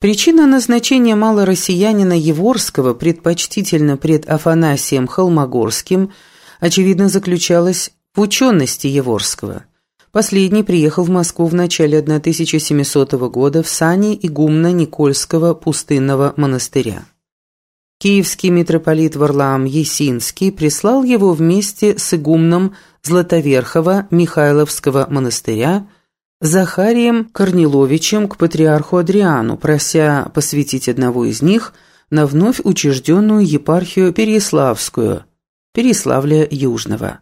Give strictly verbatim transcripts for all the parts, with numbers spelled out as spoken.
Причина назначения малороссиянина Яворского предпочтительно пред Афанасием Холмогорским, очевидно, заключалась в учености Яворского. Последний приехал в Москву в начале тысяча семисотого года в сани игумна Никольского пустынного монастыря. Киевский митрополит Варлаам Есинский прислал его вместе с игумном Златоверхова Михайловского монастыря Захарием Корниловичем к патриарху Адриану, прося посвятить одного из них на вновь учрежденную епархию Переяславскую, Переяславля Южного.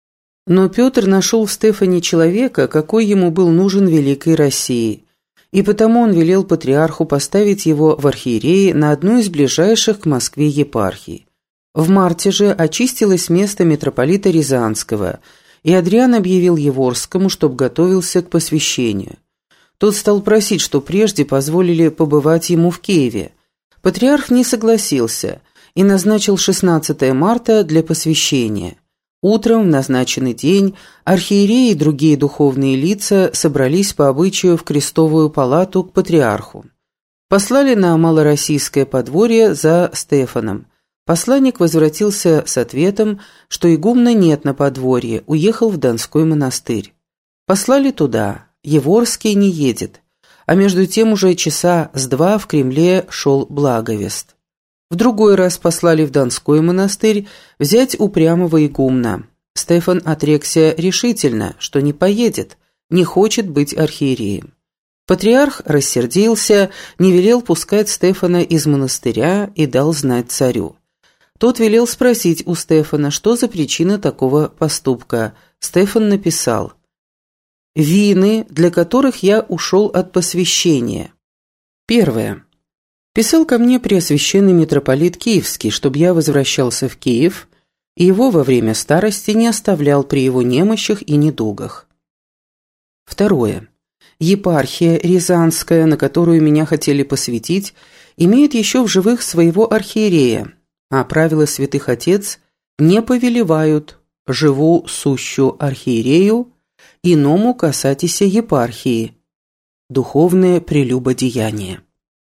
Но Петр нашел в Стефане человека, какой ему был нужен великой России, и потому он велел патриарху поставить его в архиереи на одну из ближайших к Москве епархий. В марте же очистилось место митрополита Рязанского, и Адриан объявил Яворскому, чтоб готовился к посвящению. Тот стал просить, что прежде позволили побывать ему в Киеве. Патриарх не согласился и назначил шестнадцатое марта для посвящения. Утром в назначенный день архиереи и другие духовные лица собрались по обычаю в крестовую палату к патриарху. Послали на малороссийское подворье за Стефаном. Посланник возвратился с ответом, что игумна нет на подворье, уехал в Донской монастырь. Послали туда, Яворский не едет, а между тем уже часа с два в Кремле шел благовест. В другой раз послали в Донской монастырь взять упрямого игумна. Стефан отрекся решительно, что не поедет, не хочет быть архиереем. Патриарх рассердился, не велел пускать Стефана из монастыря и дал знать царю. Тот велел спросить у Стефана, что за причина такого поступка. Стефан написал: «Вины, для которых я ушел от посвящения. Первое. Писал ко мне преосвященный митрополит Киевский, чтобы я возвращался в Киев, и его во время старости не оставлял при его немощах и недугах. Второе. Епархия Рязанская, на которую меня хотели посвятить, имеет еще в живых своего архиерея, а правила святых отец не повелевают живу сущу архиерею, иному касатися епархии. Духовное прелюбодеяние.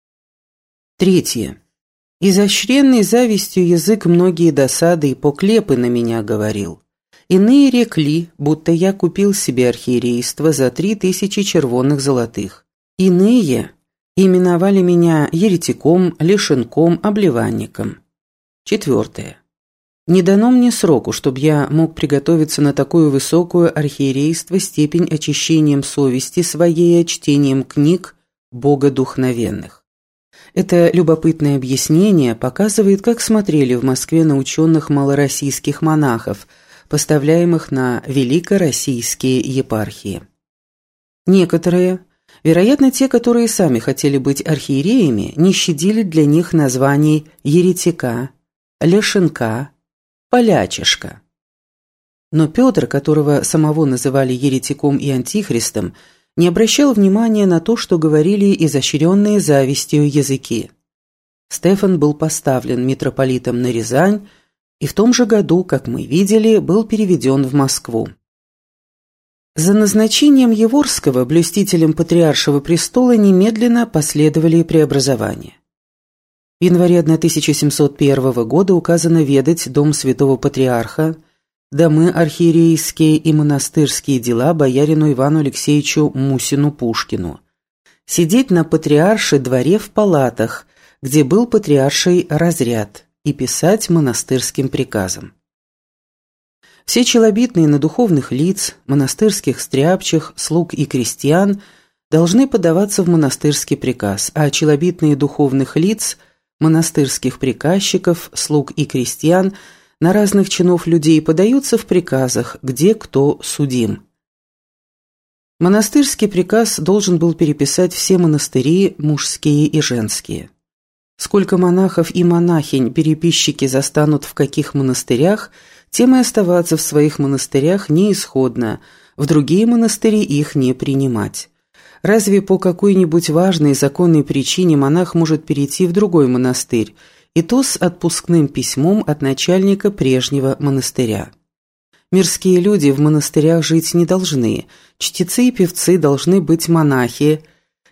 Третье. Изощренный завистью язык многие досады и поклепы на меня говорил. Иные рекли, будто я купил себе архиерейство за три тысячи червонных золотых. Иные именовали меня еретиком, лишенком, обливанником. Четвертое. Не дано мне сроку, чтобы я мог приготовиться на такую высокую архиерейство степень очищением совести своей чтением книг богодухновенных. Это любопытное объяснение показывает, как смотрели в Москве на ученых малороссийских монахов, поставляемых на великороссийские епархии. Некоторые, вероятно, те, которые сами хотели быть архиереями, не щадили для них названий еретика, лешенка, полячишка. Но Петр, которого самого называли еретиком и антихристом, не обращал внимания на то, что говорили изощренные завистью языки. Стефан был поставлен митрополитом на Рязань и в том же году, как мы видели, был переведен в Москву. За назначением Яворского блюстителем патриаршего престола немедленно последовали преобразования. В январе тысяча семьсот первого года указано ведать дом святого патриарха, домы архиерейские и монастырские дела боярину Ивану Алексеевичу Мусину-Пушкину, сидеть на патриарше дворе в палатах, где был патриарший разряд, и писать монастырским приказом. Все челобитные на духовных лиц, монастырских стряпчих, слуг и крестьян должны подаваться в монастырский приказ, а челобитные духовных лиц – монастырских приказчиков, слуг и крестьян на разных чинов людей подаются в приказах, где кто судим. Монастырский приказ должен был переписать все монастыри, мужские и женские. Сколько монахов и монахинь переписчики застанут в каких монастырях, тем и оставаться в своих монастырях неисходно, в другие монастыри их не принимать. Разве по какой-нибудь важной законной причине монах может перейти в другой монастырь, и то с отпускным письмом от начальника прежнего монастыря? Мирские люди в монастырях жить не должны, чтецы и певцы должны быть монахи,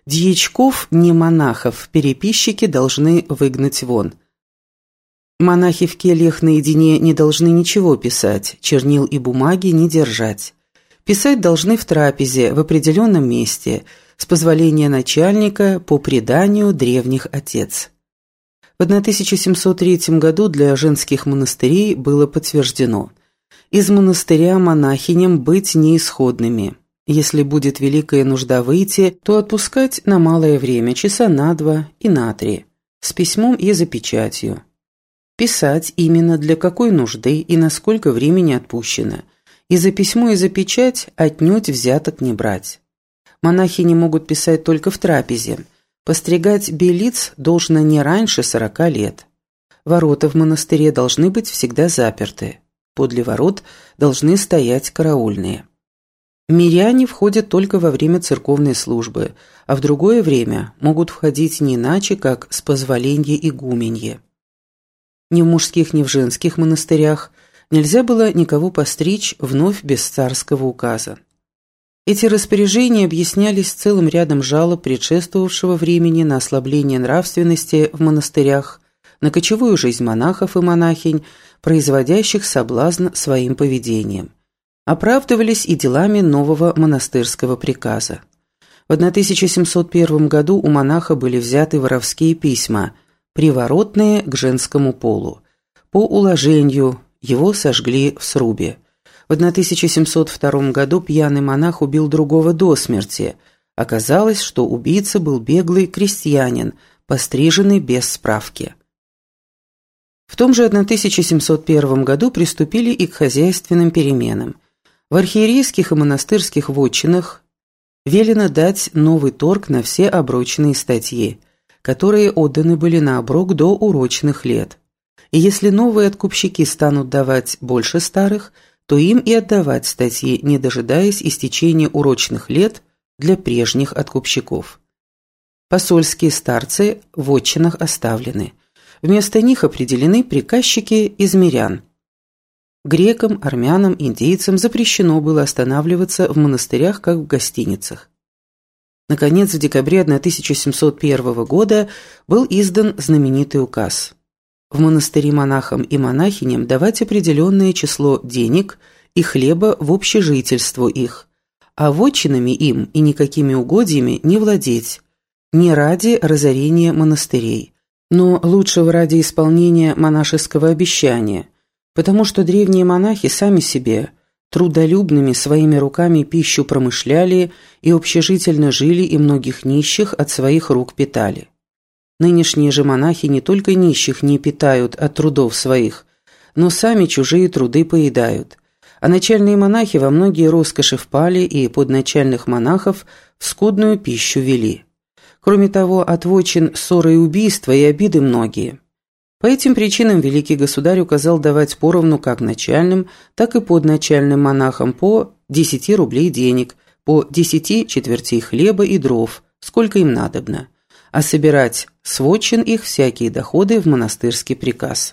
Дьячков, не монахов, переписчики должны выгнать вон. Монахи в кельях наедине не должны ничего писать, чернил и бумаги не держать. Писать должны в трапезе, в определенном месте, с позволения начальника по преданию древних отец. В тысяча семьсот третьем году для женских монастырей было подтверждено: из монастыря монахиням быть неисходными. Если будет великая нужда выйти, то отпускать на малое время, часа на два и на три, с письмом и за печатью. Писать именно для какой нужды и на сколько времени отпущено. И за письмо, и за печать отнюдь взяток не брать. Монахи не могут писать только в трапезе. Постригать белиц должно не раньше сорока лет. Ворота в монастыре должны быть всегда заперты. Подле ворот должны стоять караульные. Миряне входят только во время церковной службы, а в другое время могут входить не иначе, как с позволения игуменьи. Ни в мужских, ни в женских монастырях нельзя было никого постричь вновь без царского указа. Эти распоряжения объяснялись целым рядом жалоб предшествовавшего времени на ослабление нравственности в монастырях, на кочевую жизнь монахов и монахинь, производящих соблазн своим поведением. Оправдывались и делами нового монастырского приказа. В тысяча семьсот первом году у монаха были взяты воровские письма, приворотные к женскому полу. По уложению его сожгли в срубе. В тысяча семьсот втором году пьяный монах убил другого до смерти. Оказалось, что убийца был беглый крестьянин, постриженный без справки. В том же тысяча семьсот первом году приступили и к хозяйственным переменам. В архиерейских и монастырских вотчинах велено дать новый торг на все оброчные статьи, которые отданы были на оброк до урочных лет. И если новые откупщики станут давать больше старых, то им и отдавать статьи, не дожидаясь истечения урочных лет для прежних откупщиков. Посольские старцы в вотчинах оставлены. Вместо них определены приказчики из мирян. Грекам, армянам, индейцам запрещено было останавливаться в монастырях, как в гостиницах. Наконец, в декабре тысяча семьсот первого года был издан знаменитый указ. В монастыре монахам и монахиням давать определенное число денег и хлеба в общежительство их, а вотчинами им и никакими угодьями не владеть, не ради разорения монастырей, но лучшего ради исполнения монашеского обещания, потому что древние монахи сами себе трудолюбными своими руками пищу промышляли и общежительно жили, и многих нищих от своих рук питали. Нынешние же монахи не только нищих не питают от трудов своих, но сами чужие труды поедают, а начальные монахи во многие роскоши впали и подначальных монахов в скудную пищу вели. Кроме того, от вотчин ссоры и убийства и обиды многие. По этим причинам великий государь указал давать поровну как начальным, так и подначальным монахам по десяти рублей денег, по десяти четвертей хлеба и дров, сколько им надобно, а собирать с вотчин их всякие доходы в монастырский приказ.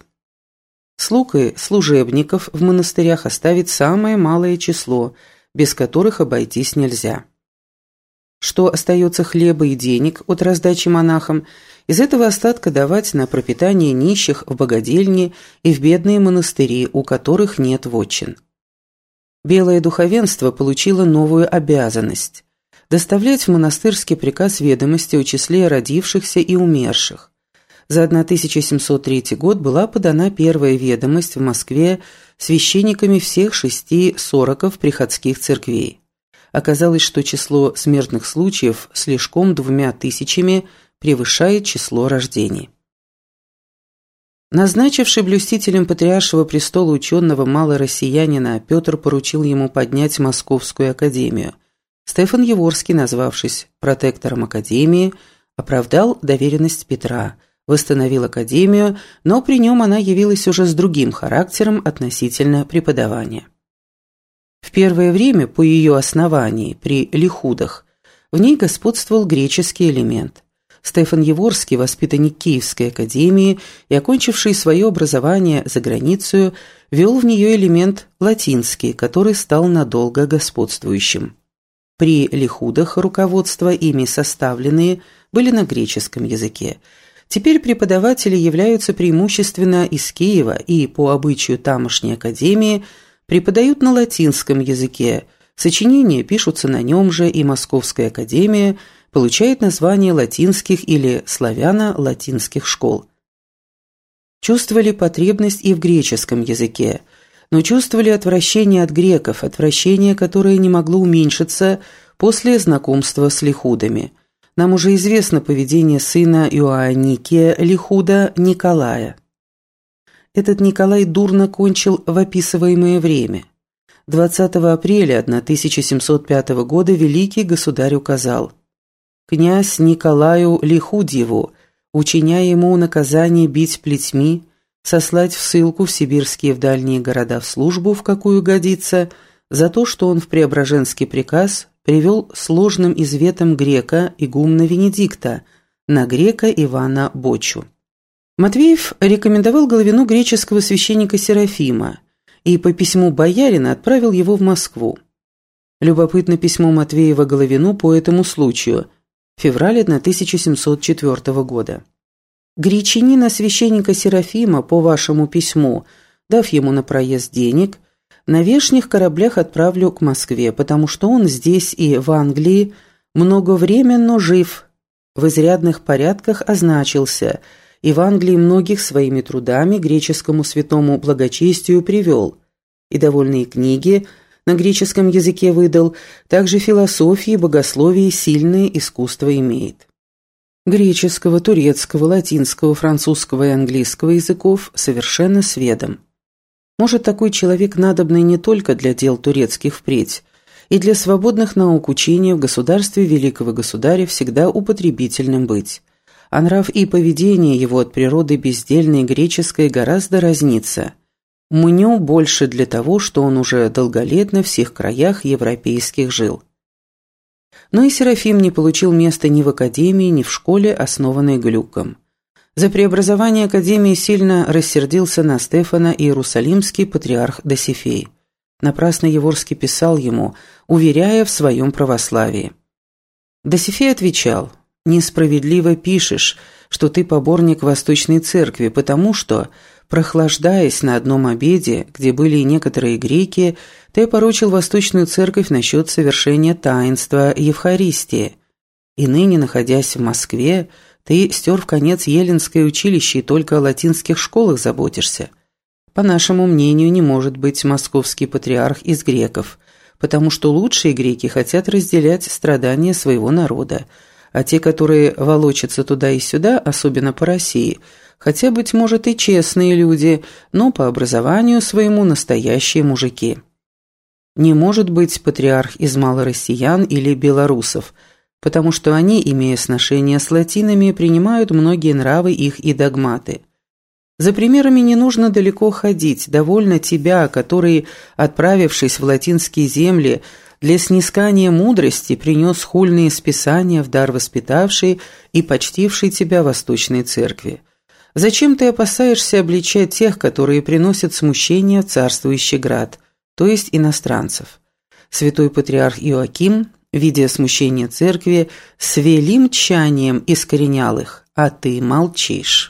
Слуг и служебников в монастырях оставить самое малое число, без которых обойтись нельзя. Что остается хлеба и денег от раздачи монахам, из этого остатка давать на пропитание нищих в богадельни и в бедные монастыри, у которых нет вотчин. Белое духовенство получило новую обязанность – доставлять в монастырский приказ ведомости о числе родившихся и умерших. За тысяча семьсот третий год была подана первая ведомость в Москве священниками всех шести сороков приходских церквей. Оказалось, что число смертных случаев слишком двумя тысячами превышает число рождений. Назначивший блюстителем патриаршего престола ученого малороссиянина, Петр поручил ему поднять Московскую академию. Стефан Яворский, назвавшись протектором академии, оправдал доверенность Петра, восстановил академию, но при нем она явилась уже с другим характером относительно преподавания. В первое время, по ее основании, при Лихудах, в ней господствовал греческий элемент. Стефан Яворский, воспитанник Киевской академии и окончивший свое образование за границей, ввел в нее элемент латинский, который стал надолго господствующим. При лихудах руководства ими составленные были на греческом языке. Теперь преподаватели являются преимущественно из Киева и, по обычаю тамошней академии, преподают на латинском языке, сочинения пишутся на нем же, и Московская академия получает название латинских или славяно-латинских школ. Чувствовали потребность и в греческом языке, но чувствовали отвращение от греков, отвращение, которое не могло уменьшиться после знакомства с лихудами. Нам уже известно поведение сына Иоанникия Лихуда Николая. Этот Николай дурно кончил в описываемое время. двадцатого апреля тысяча семьсот пятого года великий государь указал: «Князь Николаю Лихудьеву, учиняя ему наказание бить плетьми, сослать в ссылку в сибирские в дальние города в службу, в какую годится, за то, что он в Преображенский приказ привел сложным изветом грека игумна Венедикта на грека Ивана Бочу». Матвеев рекомендовал Головину греческого священника Серафима и по письму боярина отправил его в Москву. Любопытно письмо Матвеева Головину по этому случаю, февраль тысяча семьсот четвёртого года. «Гречанина священника Серафима по вашему письму, дав ему на проезд денег, на вешних кораблях отправлю к Москве, потому что он здесь и в Англии многовременно жив, в изрядных порядках означился, и в Англии многих своими трудами греческому святому благочестию привел, и довольные книги на греческом языке выдал, также философии, богословии сильное искусство имеет. Греческого, турецкого, латинского, французского и английского языков совершенно сведом. Может, такой человек надобный не только для дел турецких впредь, и для свободных наук учения в государстве великого государя всегда употребительным быть. А нрав и поведение его от природы бездельной греческой гораздо разнится. Мню больше для того, что он уже долголетно в всех краях европейских жил. Но и Серафим не получил места ни в академии, ни в школе, основанной Глюком. За преобразование академии сильно рассердился на Стефана иерусалимский патриарх Досифей. Напрасно Яворский писал ему, уверяя в своем православии. Досифей отвечал: «Несправедливо пишешь, что ты поборник Восточной Церкви, потому что, прохлаждаясь на одном обеде, где были и некоторые греки, ты опорочил Восточную Церковь насчет совершения таинства Евхаристии. И ныне, находясь в Москве, ты стер в конец Еленское училище и только о латинских школах заботишься. По нашему мнению, не может быть московский патриарх из греков, потому что лучшие греки хотят разделять страдания своего народа, а те, которые волочатся туда и сюда, особенно по России, хотя, быть может, и честные люди, но по образованию своему настоящие мужики. Не может быть патриарх из малороссиян или белорусов, потому что они, имея сношение с латинами, принимают многие нравы их и догматы. За примерами не нужно далеко ходить, довольно тебя, который, отправившись в латинские земли, для снискания мудрости принес хульные списания в дар воспитавшей и почтившей тебя Восточной Церкви. Зачем ты опасаешься обличать тех, которые приносят смущение в царствующий град, то есть иностранцев? Святой патриарх Иоаким, видя смущение церкви, с велим тщанием искоренял их, а ты молчишь».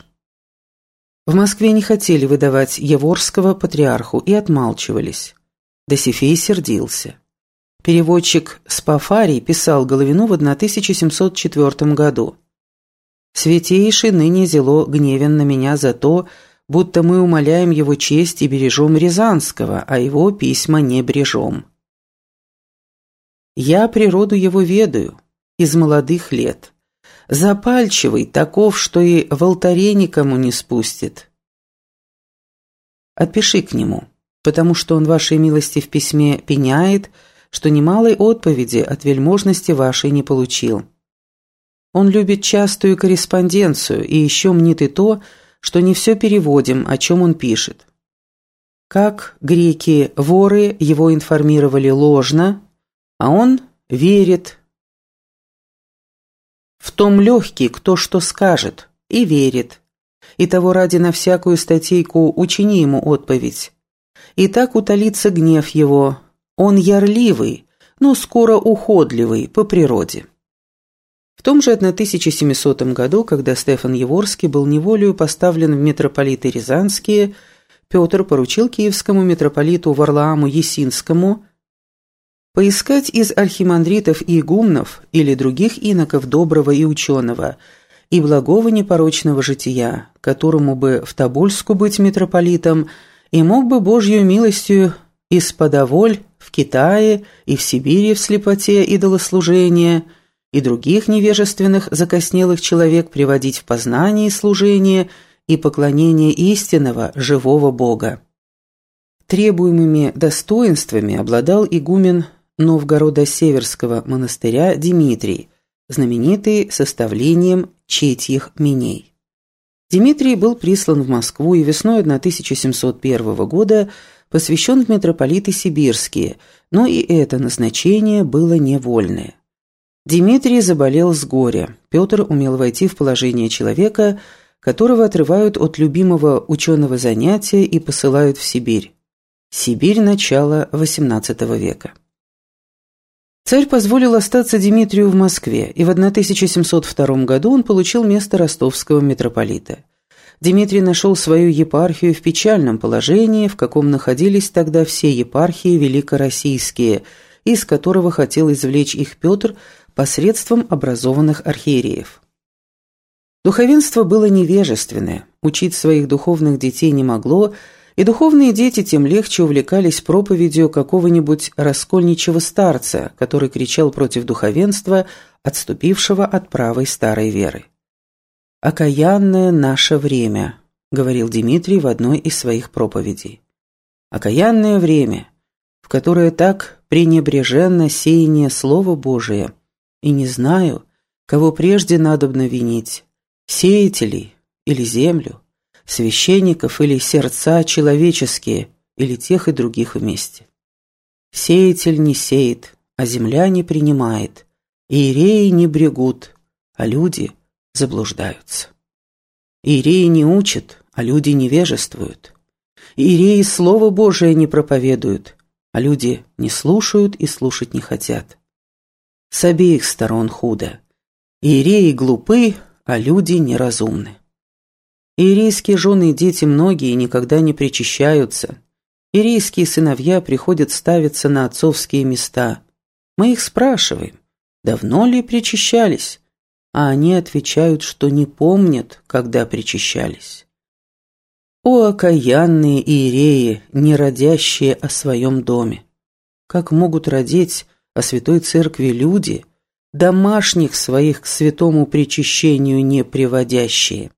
В Москве не хотели выдавать Яворского патриарху и отмалчивались. Досифей сердился. Переводчик Спафарий писал Головину в тысяча семьсот четвёртом году: «Святейший ныне зело гневен на меня за то, будто мы умаляем его честь и бережем Рязанского, а его письма не бережем. Я природу его ведаю из молодых лет. Запальчивый, таков, что и в алтаре никому не спустит. Отпиши к нему, потому что он вашей милости в письме пеняет, что немалой отповеди от вельможности вашей не получил. Он любит частую корреспонденцию и еще мнит и то, что не все переводим, о чем он пишет. Как греки-воры его информировали ложно, а он верит. В том легкий, кто что скажет, и верит. И того ради на всякую статейку учини ему отповедь. И так утолится гнев его. Он ярливый, но скоро уходливый по природе. В том же тысяча семисотом году, когда Стефан Яворский был неволею поставлен в митрополиты Рязанские, Петр поручил киевскому митрополиту Варлааму Есинскому поискать из архимандритов и игумнов или других иноков доброго и ученого и благого непорочного жития, которому бы в Тобольску быть митрополитом и мог бы Божью милостью исподоволь в Китае и в Сибири в слепоте идолослужения и других невежественных закоснелых человек приводить в познание и служение и поклонение истинного, живого Бога. Требуемыми достоинствами обладал игумен Новгорода-Северского монастыря Димитрий, знаменитый составлением четьих миней. Димитрий был прислан в Москву и весной тысяча семьсот первого года посвящен в митрополиты сибирские, но и это назначение было невольное. Димитрий заболел с горя. Петр умел войти в положение человека, которого отрывают от любимого ученого занятия и посылают в Сибирь. Сибирь начала восемнадцатого века. Царь позволил остаться Димитрию в Москве, и в тысяча семьсот втором году он получил место ростовского митрополита. Димитрий нашел свою епархию в печальном положении, в каком находились тогда все епархии великороссийские, из которого хотел извлечь их Петр посредством образованных архиереев. Духовенство было невежественное, учить своих духовных детей не могло, и духовные дети тем легче увлекались проповедью какого-нибудь раскольничего старца, который кричал против духовенства, отступившего от правой старой веры. «Окаянное наше время», — говорил Димитрий в одной из своих проповедей. «Окаянное время, в которое так пренебреженно сеяние Слова Божия, и не знаю, кого прежде надобно винить, сеятелей или землю, священников или сердца человеческие, или тех и других вместе. Сеятель не сеет, а земля не принимает, иереи не брегут, а люди заблуждаются. Иереи не учат, а люди невежествуют. Иереи Слово Божие не проповедуют, а люди не слушают и слушать не хотят. С обеих сторон худо. Иереи глупы, а люди неразумны. Иерейские жены и дети многие никогда не причащаются. Иерейские сыновья приходят ставиться на отцовские места. Мы их спрашиваем, давно ли причащались, а они отвечают, что не помнят, когда причащались. О, окаянные иереи, не родящие о своем доме! Как могут родить о святой церкви люди, домашних своих к святому причащению не приводящие?